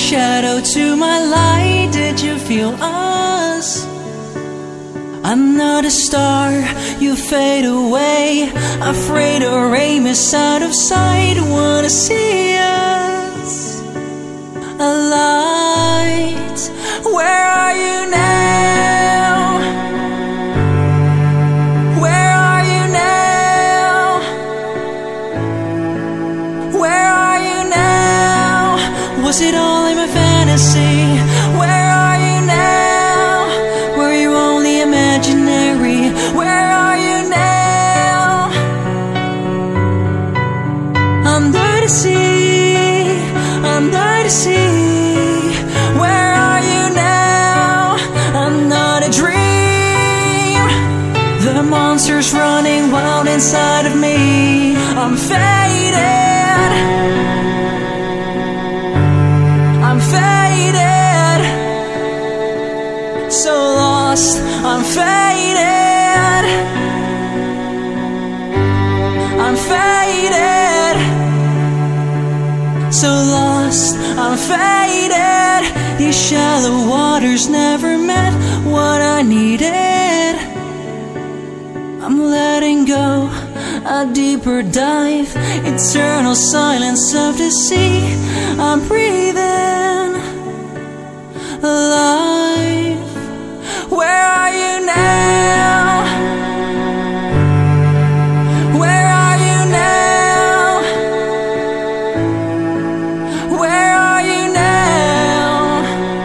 shadow to my light. Did you feel us? I'm not a star, you fade away. Afraid our aim is out of sight. Wanna see us alight. Where are you now? Where are you now? Where are you now? Was it all in my fantasy? Where are you now? Were you only imaginary? Where are you now? I'm there to see, I'm there to see. Where are you now? I'm not a dream. The monster's running wild inside of me. I'm faded, I'm faded, so lost, I'm faded, I'm faded, so lost, I'm faded. These shallow waters never met what I needed. I'm letting go, a deeper dive, eternal silence of the sea. I'm breathing alive. Where are you now? Where are you now? Where are you now?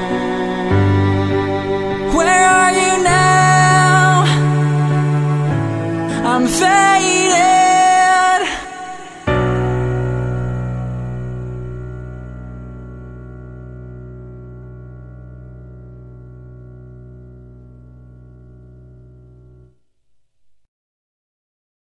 Where are you now? I'm fading.